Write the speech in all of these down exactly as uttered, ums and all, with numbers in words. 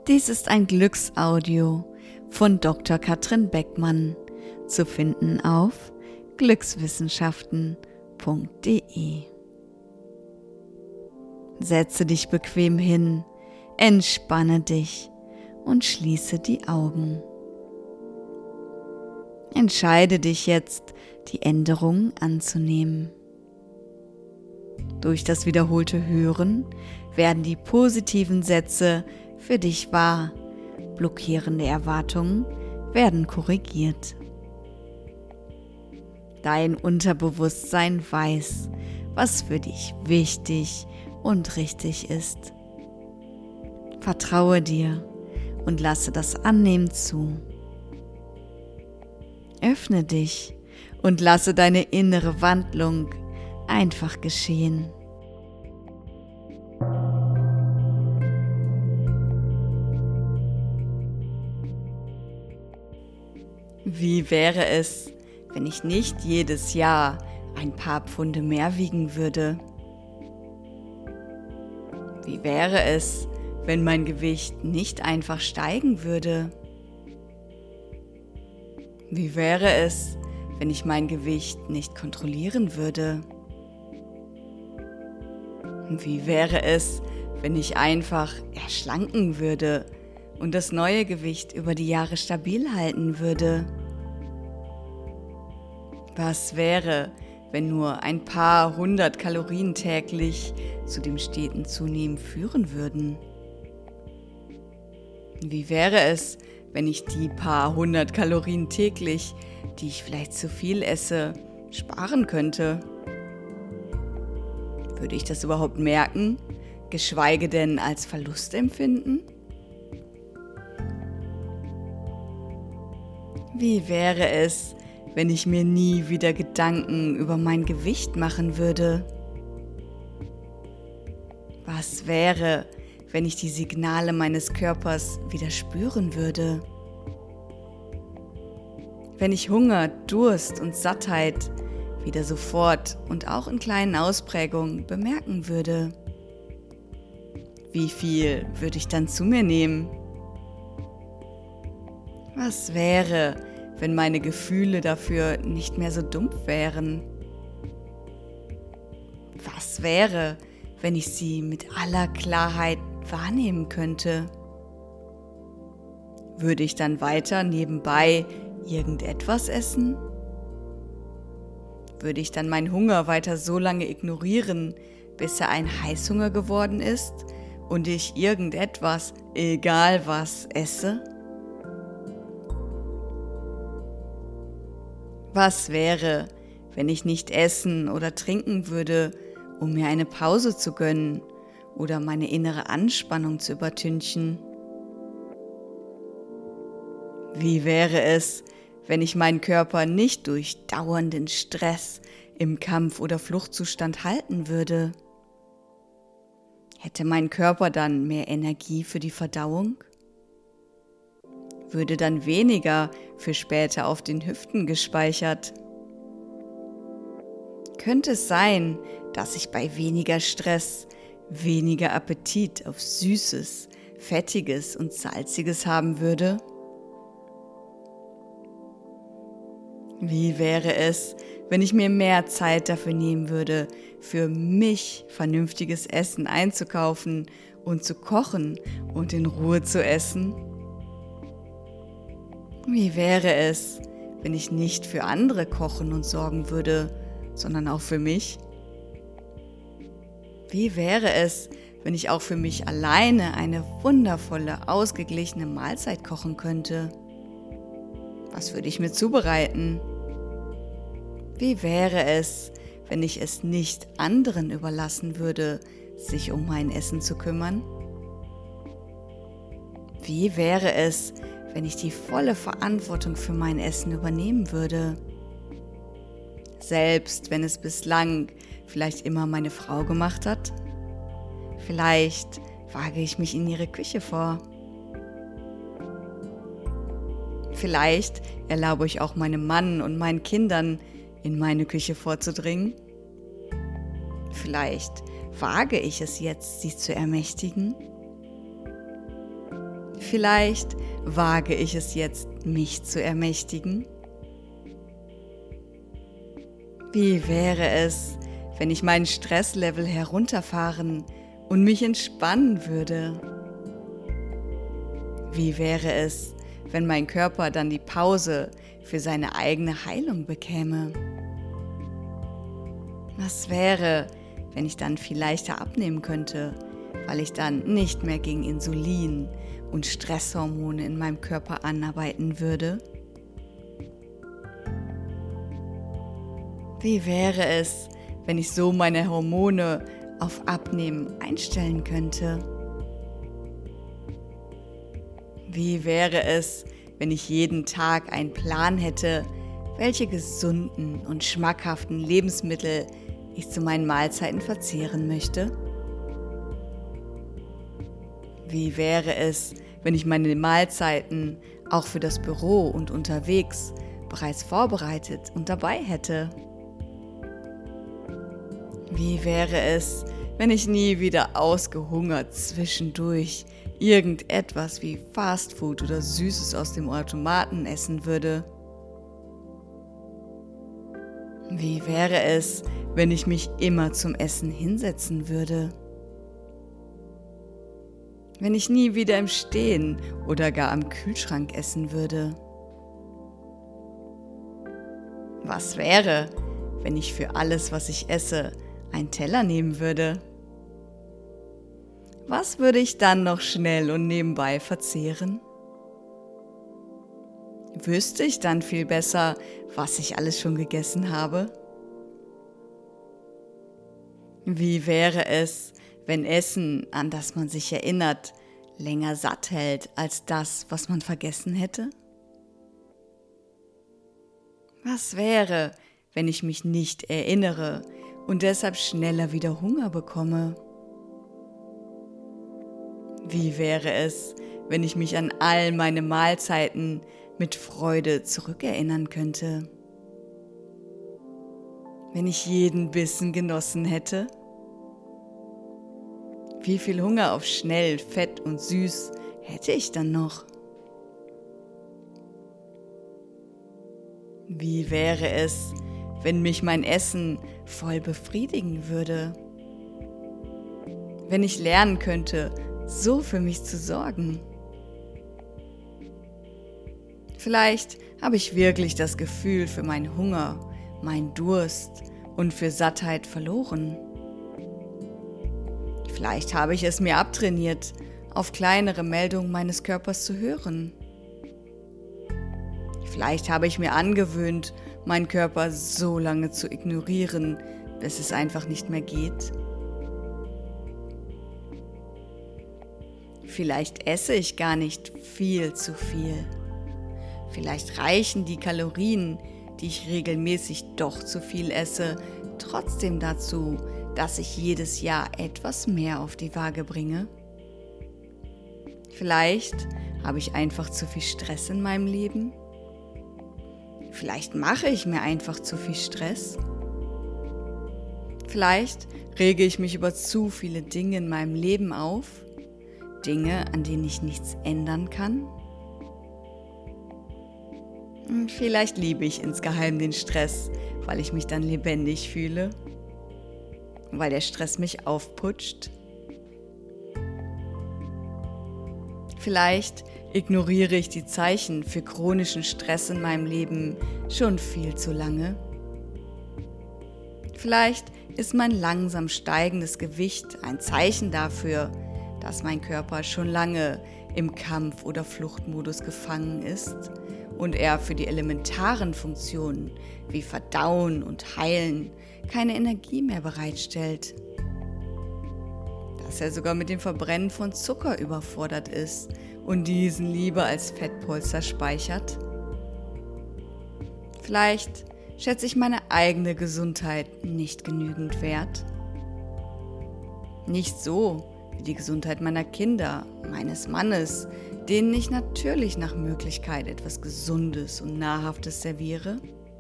Dies ist ein Glücksaudio von Doktor Katrin Beckmann, zu finden auf glückswissenschaften punkt de. Setze dich bequem hin, entspanne dich und schließe die Augen. Entscheide dich jetzt, die Änderung anzunehmen. Durch das wiederholte Hören werden die positiven Sätze für dich wahr, blockierende Erwartungen werden korrigiert. Dein Unterbewusstsein weiß, was für dich wichtig und richtig ist. Vertraue dir und lasse das Annehmen zu. Öffne dich und lasse deine innere Wandlung einfach geschehen. Wie wäre es, wenn ich nicht jedes Jahr ein paar Pfunde mehr wiegen würde? Wie wäre es, wenn mein Gewicht nicht einfach steigen würde? Wie wäre es, wenn ich mein Gewicht nicht kontrollieren würde? Wie wäre es, wenn ich einfach erschlanken würde und das neue Gewicht über die Jahre stabil halten würde? Was wäre, wenn nur ein paar hundert Kalorien täglich zu dem steten Zunehmen führen würden? Wie wäre es, wenn ich die paar hundert Kalorien täglich, die ich vielleicht zu viel esse, sparen könnte? Würde ich das überhaupt merken, geschweige denn als Verlust empfinden? Wie wäre es, wenn ich mir nie wieder Gedanken über mein Gewicht machen würde? Was wäre, wenn ich die Signale meines Körpers wieder spüren würde? Wenn ich Hunger, Durst und Sattheit wieder sofort und auch in kleinen Ausprägungen bemerken würde? Wie viel würde ich dann zu mir nehmen? Was wäre, wenn meine Gefühle dafür nicht mehr so dumpf wären? Was wäre, wenn ich sie mit aller Klarheit wahrnehmen könnte? Würde ich dann weiter nebenbei irgendetwas essen? Würde ich dann meinen Hunger weiter so lange ignorieren, bis er ein Heißhunger geworden ist und ich irgendetwas, egal was, esse? Was wäre, wenn ich nicht essen oder trinken würde, um mir eine Pause zu gönnen oder meine innere Anspannung zu übertünchen? Wie wäre es, wenn ich meinen Körper nicht durch dauernden Stress im Kampf- oder Fluchtzustand halten würde? Hätte mein Körper dann mehr Energie für die Verdauung? Würde dann weniger für später auf den Hüften gespeichert? Könnte es sein, dass ich bei weniger Stress weniger Appetit auf Süßes, Fettiges und Salziges haben würde? Wie wäre es, wenn ich mir mehr Zeit dafür nehmen würde, für mich vernünftiges Essen einzukaufen und zu kochen und in Ruhe zu essen? Wie wäre es, wenn ich nicht für andere kochen und sorgen würde, sondern auch für mich? Wie wäre es, wenn ich auch für mich alleine eine wundervolle, ausgeglichene Mahlzeit kochen könnte? Was würde ich mir zubereiten? Wie wäre es, wenn ich es nicht anderen überlassen würde, sich um mein Essen zu kümmern? Wie wäre es, wenn ich die volle Verantwortung für mein Essen übernehmen würde? Selbst wenn es bislang vielleicht immer meine Frau gemacht hat? Vielleicht wage ich mich in ihre Küche vor. Vielleicht erlaube ich auch meinem Mann und meinen Kindern, in meine Küche vorzudringen. Vielleicht wage ich es jetzt, sie zu ermächtigen. Vielleicht wage ich es jetzt, mich zu ermächtigen. Wie wäre es, wenn ich meinen Stresslevel herunterfahren und mich entspannen würde? Wie wäre es, wenn mein Körper dann die Pause für seine eigene Heilung bekäme? Was wäre, wenn ich dann viel leichter abnehmen könnte, weil ich dann nicht mehr gegen Insulin und Stresshormone in meinem Körper anarbeiten würde? Wie wäre es, wenn ich so meine Hormone auf Abnehmen einstellen könnte? Wie wäre es, wenn ich jeden Tag einen Plan hätte, welche gesunden und schmackhaften Lebensmittel ich zu meinen Mahlzeiten verzehren möchte? Wie wäre es, wenn ich meine Mahlzeiten auch für das Büro und unterwegs bereits vorbereitet und dabei hätte? Wie wäre es, wenn ich nie wieder ausgehungert zwischendurch irgendetwas wie Fastfood oder Süßes aus dem Automaten essen würde? Wie wäre es, wenn ich mich immer zum Essen hinsetzen würde? Wenn ich nie wieder im Stehen oder gar am Kühlschrank essen würde? Was wäre, wenn ich für alles, was ich esse, einen Teller nehmen würde? Was würde ich dann noch schnell und nebenbei verzehren? Wüsste ich dann viel besser, was ich alles schon gegessen habe? Wie wäre es, wenn Essen, an das man sich erinnert, länger satt hält als das, was man vergessen hätte? Was wäre, wenn ich mich nicht erinnere und deshalb schneller wieder Hunger bekomme? Wie wäre es, wenn ich mich an all meine Mahlzeiten mit Freude zurückerinnern könnte? Wenn ich jeden Bissen genossen hätte? Wie viel Hunger auf schnell, fett und süß hätte ich dann noch? Wie wäre es, wenn mich mein Essen voll befriedigen würde? Wenn ich lernen könnte, so für mich zu sorgen? Vielleicht habe ich wirklich das Gefühl für meinen Hunger, meinen Durst und für Sattheit verloren. Vielleicht habe ich es mir abtrainiert, auf kleinere Meldungen meines Körpers zu hören. Vielleicht habe ich mir angewöhnt, meinen Körper so lange zu ignorieren, bis es einfach nicht mehr geht. Vielleicht esse ich gar nicht viel zu viel. Vielleicht reichen die Kalorien, die ich regelmäßig doch zu viel esse, trotzdem dazu, dass ich jedes Jahr etwas mehr auf die Waage bringe. Vielleicht habe ich einfach zu viel Stress in meinem Leben. Vielleicht mache ich mir einfach zu viel Stress. Vielleicht rege ich mich über zu viele Dinge in meinem Leben auf. Dinge, an denen ich nichts ändern kann. Und vielleicht liebe ich insgeheim den Stress, weil ich mich dann lebendig fühle, weil der Stress mich aufputscht. Vielleicht ignoriere ich die Zeichen für chronischen Stress in meinem Leben schon viel zu lange. Vielleicht ist mein langsam steigendes Gewicht ein Zeichen dafür, dass mein Körper schon lange im Kampf- oder Fluchtmodus gefangen ist und er für die elementaren Funktionen wie Verdauen und Heilen keine Energie mehr bereitstellt. Dass er sogar mit dem Verbrennen von Zucker überfordert ist und diesen lieber als Fettpolster speichert. Vielleicht schätze ich meine eigene Gesundheit nicht genügend wert. Nicht so wie die Gesundheit meiner Kinder, meines Mannes, denen ich natürlich nach Möglichkeit etwas Gesundes und Nahrhaftes serviere.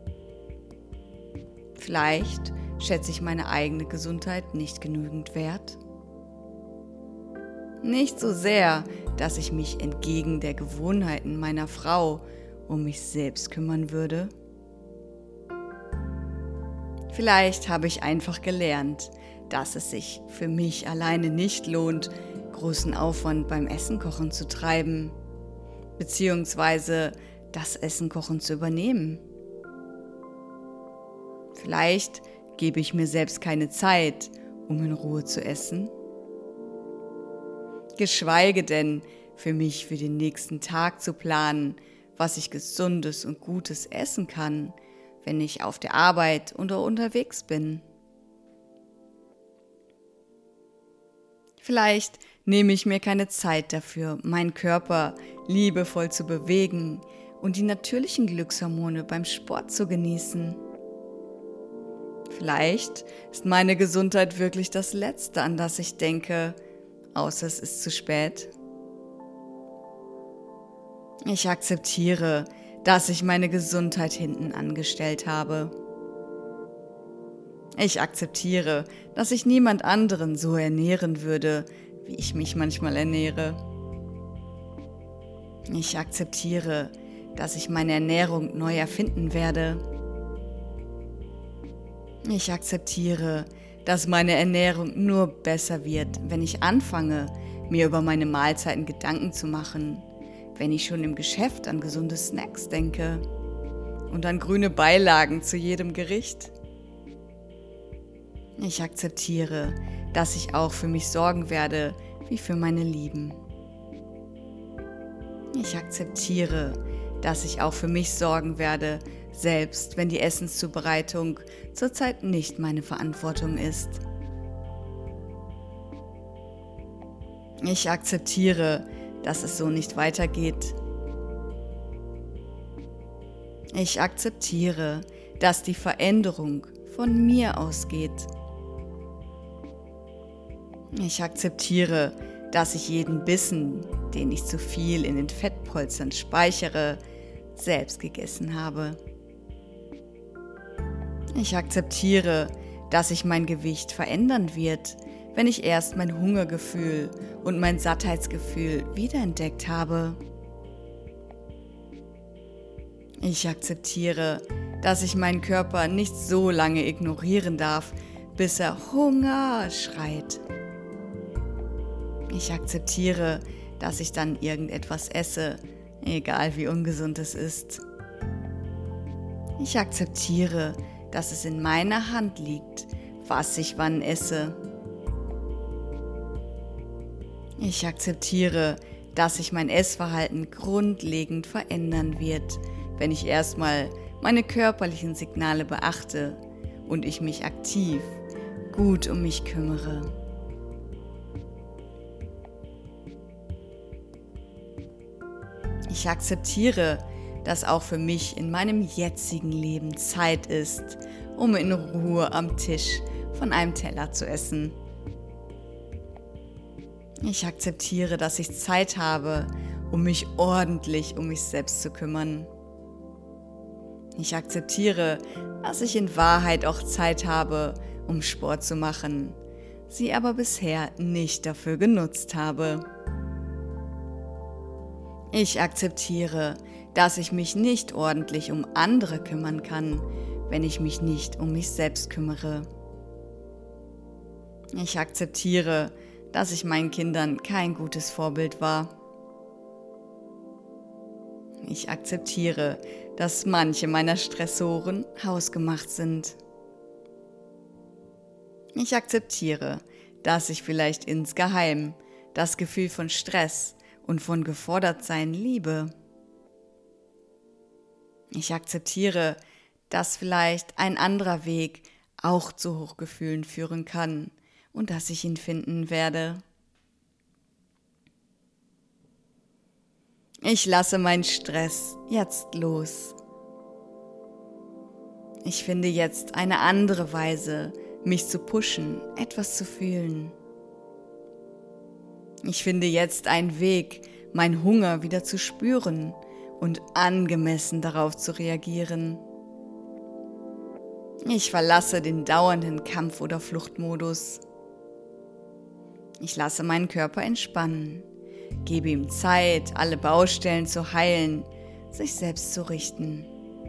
Vielleicht schätze ich meine eigene Gesundheit nicht genügend wert. Nicht so sehr dass ich mich entgegen der Gewohnheiten meiner Frau um mich selbst kümmern würde? Vielleicht habe ich einfach gelernt, dass es sich für mich alleine nicht lohnt, großen Aufwand beim Essen kochen zu treiben, beziehungsweise das Essen kochen zu übernehmen. Vielleicht gebe ich mir selbst keine Zeit, um in Ruhe zu essen. Geschweige denn, für mich für den nächsten Tag zu planen, was ich Gesundes und Gutes essen kann, wenn ich auf der Arbeit oder unterwegs bin. Vielleicht nehme ich mir keine Zeit dafür, meinen Körper liebevoll zu bewegen und die natürlichen Glückshormone beim Sport zu genießen. Vielleicht ist meine Gesundheit wirklich das Letzte, an das ich denke, außer es ist zu spät. Ich akzeptiere, dass ich meine Gesundheit hinten angestellt habe. Ich akzeptiere, dass ich niemand anderen so ernähren würde, wie ich mich manchmal ernähre. Ich akzeptiere, dass ich meine Ernährung neu erfinden werde. Ich akzeptiere, dass meine Ernährung nur besser wird, wenn ich anfange, mir über meine Mahlzeiten Gedanken zu machen, wenn ich schon im Geschäft an gesunde Snacks denke und an grüne Beilagen zu jedem Gericht. Ich akzeptiere, dass ich auch für mich sorgen werde, wie für meine Lieben. Ich akzeptiere, dass ich auch für mich sorgen werde, selbst wenn die Essenszubereitung zurzeit nicht meine Verantwortung ist. Ich akzeptiere, dass es so nicht weitergeht. Ich akzeptiere, dass die Veränderung von mir ausgeht. Ich akzeptiere, dass ich jeden Bissen, den ich zu viel in den Fettpolstern speichere, selbst gegessen habe. Ich akzeptiere, dass sich mein Gewicht verändern wird, wenn ich erst mein Hungergefühl und mein Sattheitsgefühl wiederentdeckt habe. Ich akzeptiere, dass ich meinen Körper nicht so lange ignorieren darf, bis er Hunger schreit. Ich akzeptiere, dass ich dann irgendetwas esse, egal wie ungesund es ist. Ich akzeptiere, dass es in meiner Hand liegt, was ich wann esse. Ich akzeptiere, dass sich mein Essverhalten grundlegend verändern wird, wenn ich erstmal meine körperlichen Signale beachte und ich mich aktiv gut um mich kümmere. Ich akzeptiere, dass auch für mich in meinem jetzigen Leben Zeit ist, um in Ruhe am Tisch von einem Teller zu essen. Ich akzeptiere, dass ich Zeit habe, um mich ordentlich um mich selbst zu kümmern. Ich akzeptiere, dass ich in Wahrheit auch Zeit habe, um Sport zu machen, sie aber bisher nicht dafür genutzt habe. Ich akzeptiere, dass ich mich nicht ordentlich um andere kümmern kann, wenn ich mich nicht um mich selbst kümmere. Ich akzeptiere, dass ich meinen Kindern kein gutes Vorbild war. Ich akzeptiere, dass manche meiner Stressoren hausgemacht sind. Ich akzeptiere, dass ich vielleicht insgeheim das Gefühl von Stress und von Gefordertsein liebe. Ich akzeptiere, dass vielleicht ein anderer Weg auch zu Hochgefühlen führen kann und dass ich ihn finden werde. Ich lasse meinen Stress jetzt los. Ich finde jetzt eine andere Weise, mich zu pushen, etwas zu fühlen. Ich finde jetzt einen Weg, meinen Hunger wieder zu spüren und angemessen darauf zu reagieren. Ich verlasse den dauernden Kampf- oder Fluchtmodus. Ich lasse meinen Körper entspannen. gebe ihm Zeit, alle Baustellen zu heilen, sich selbst zu richten.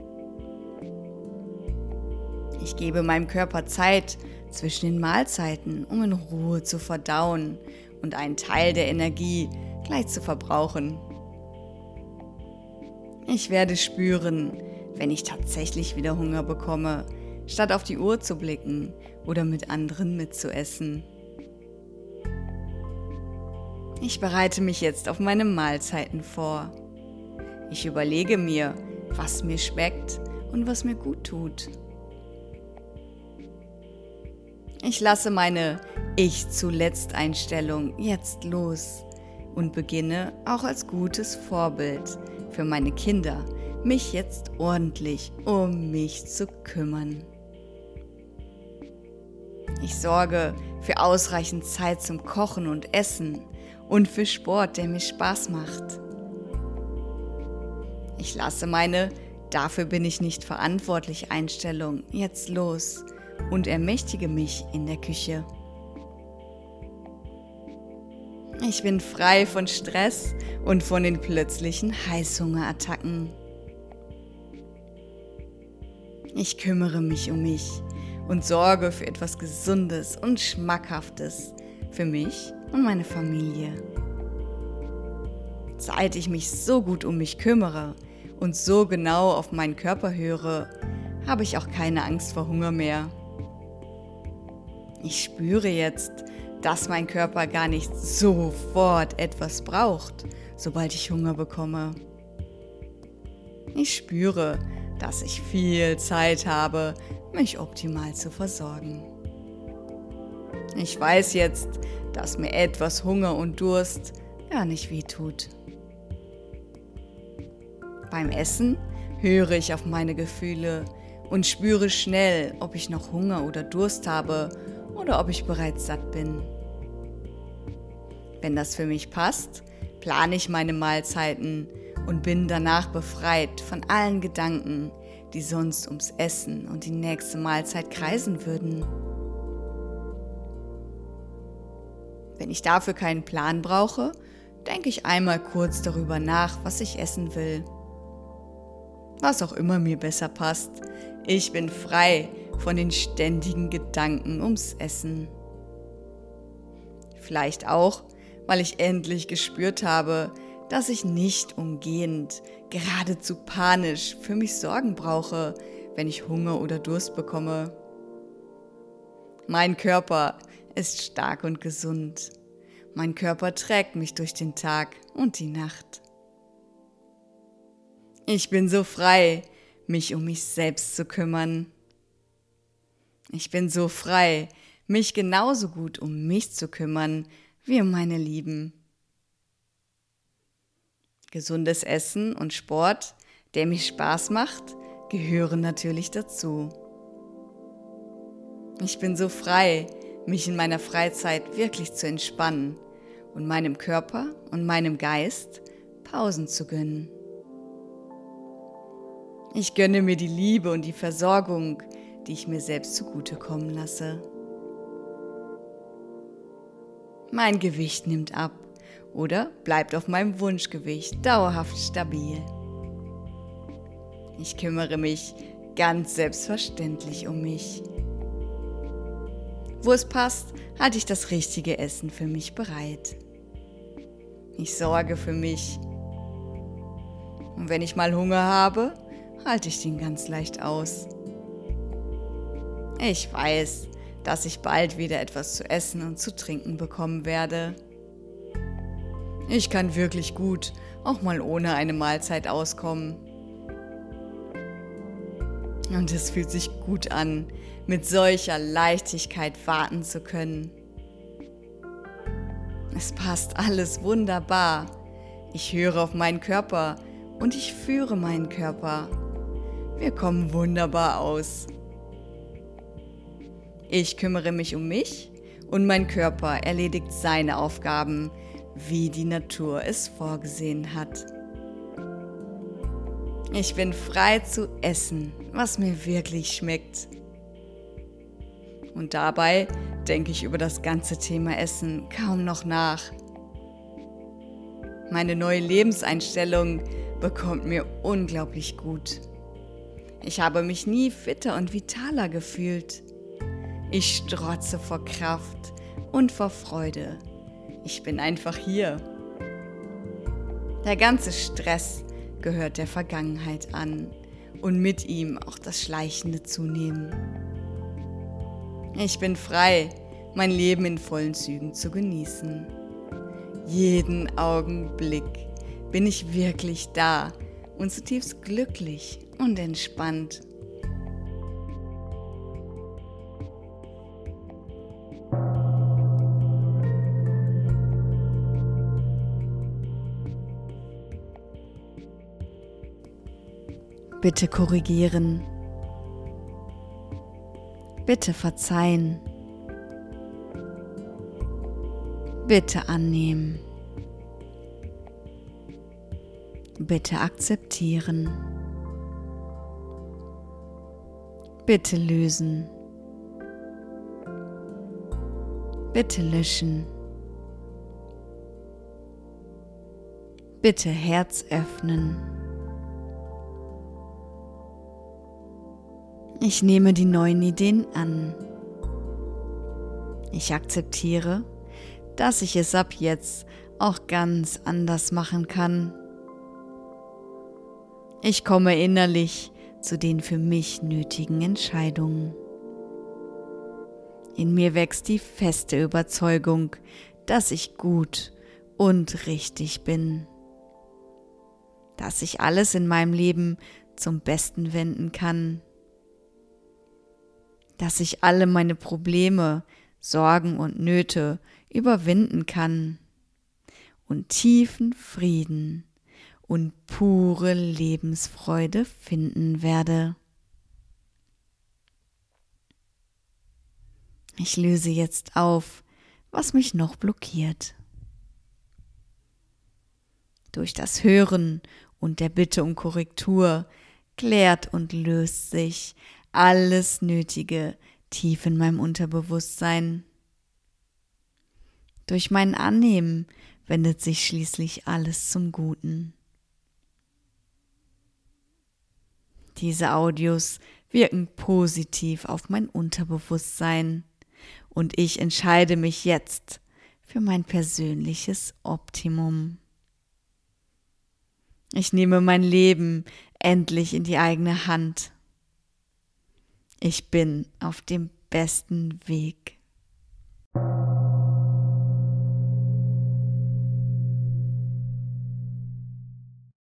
Ich gebe meinem Körper Zeit zwischen den Mahlzeiten, um in Ruhe zu verdauen und einen Teil der Energie gleich zu verbrauchen. Ich werde spüren, wenn ich tatsächlich wieder Hunger bekomme, statt auf die Uhr zu blicken oder mit anderen mitzuessen. Ich bereite mich jetzt auf meine Mahlzeiten vor. Ich überlege mir, was mir schmeckt und was mir gut tut. Ich lasse meine Ich-zuletzt-Einstellung jetzt los und beginne auch als gutes Vorbild für meine Kinder, mich jetzt ordentlich um mich zu kümmern. Ich sorge für ausreichend Zeit zum Kochen und Essen und für Sport, der mir Spaß macht. Ich lasse meine "Dafür bin ich nicht verantwortlich" Einstellung jetzt los und ermächtige mich in der Küche. Ich bin frei von Stress und von den plötzlichen Heißhungerattacken. Ich kümmere mich um mich und sorge für etwas Gesundes und Schmackhaftes für mich und meine Familie. Seit ich mich so gut um mich kümmere und so genau auf meinen Körper höre, habe ich auch keine Angst vor Hunger mehr. Ich spüre jetzt, dass mein Körper gar nicht sofort etwas braucht, sobald ich Hunger bekomme. Ich spüre, dass ich viel Zeit habe, mich optimal zu versorgen. Ich weiß jetzt, dass mir etwas Hunger und Durst gar nicht wehtut. Beim Essen höre ich auf meine Gefühle und spüre schnell, ob ich noch Hunger oder Durst habe oder ob ich bereits satt bin. Wenn das für mich passt, plane ich meine Mahlzeiten und bin danach befreit von allen Gedanken, die sonst ums Essen und die nächste Mahlzeit kreisen würden. Wenn ich dafür keinen Plan brauche, denke ich einmal kurz darüber nach, was ich essen will. Was auch immer mir besser passt, ich bin frei von den ständigen Gedanken ums Essen. Vielleicht auch, weil ich endlich gespürt habe, dass ich nicht umgehend, geradezu panisch für mich Sorgen brauche, wenn ich Hunger oder Durst bekomme. Mein Körper ist stark und gesund. Mein Körper trägt mich durch den Tag und die Nacht. Ich bin so frei, mich um mich selbst zu kümmern. Ich bin so frei, mich genauso gut um mich zu kümmern, wie um meine Lieben. Gesundes Essen und Sport, der mir Spaß macht, gehören natürlich dazu. Ich bin so frei, mich in meiner Freizeit wirklich zu entspannen und meinem Körper und meinem Geist Pausen zu gönnen. Ich gönne mir die Liebe und die Versorgung, die ich mir selbst zugutekommen lasse. Mein Gewicht nimmt ab oder bleibt auf meinem Wunschgewicht dauerhaft stabil. Ich kümmere mich ganz selbstverständlich um mich. Wo es passt, halte ich das richtige Essen für mich bereit. Ich sorge für mich. Und wenn ich mal Hunger habe, halte ich den ganz leicht aus. Ich weiß, dass ich bald wieder etwas zu essen und zu trinken bekommen werde. Ich kann wirklich gut auch mal ohne eine Mahlzeit auskommen. Und es fühlt sich gut an, mit solcher Leichtigkeit warten zu können. Es passt alles wunderbar. Ich höre auf meinen Körper und ich führe meinen Körper. Wir kommen wunderbar aus. Ich kümmere mich um mich und mein Körper erledigt seine Aufgaben, wie die Natur es vorgesehen hat. Ich bin frei zu essen, was mir wirklich schmeckt. Und dabei denke ich über das ganze Thema Essen kaum noch nach. Meine neue Lebenseinstellung bekommt mir unglaublich gut. Ich habe mich nie fitter und vitaler gefühlt. Ich strotze vor Kraft und vor Freude. Ich bin einfach hier. Der ganze Stress gehört der Vergangenheit an und mit ihm auch das schleichende Zunehmen. Ich bin frei, mein Leben in vollen Zügen zu genießen. Jeden Augenblick bin ich wirklich da und zutiefst glücklich und entspannt. Bitte korrigieren. Bitte verzeihen. Bitte annehmen. Bitte akzeptieren. Bitte lösen. Bitte löschen. Bitte Herz öffnen. Ich nehme die neuen Ideen an. Ich akzeptiere, dass ich es ab jetzt auch ganz anders machen kann. Ich komme innerlich zu den für mich nötigen Entscheidungen. In mir wächst die feste Überzeugung, dass ich gut und richtig bin. Dass ich alles in meinem Leben zum Besten wenden kann. Dass ich alle meine Probleme, Sorgen und Nöte überwinden kann und tiefen Frieden und pure Lebensfreude finden werde. Ich löse jetzt auf, was mich noch blockiert. Durch das Hören und der Bitte um Korrektur klärt und löst sich alles Nötige tief in meinem Unterbewusstsein. Durch mein Annehmen wendet sich schließlich alles zum Guten. Diese Audios wirken positiv auf mein Unterbewusstsein und ich entscheide mich jetzt für mein persönliches Optimum. Ich nehme mein Leben endlich in die eigene Hand. Ich bin auf dem besten Weg.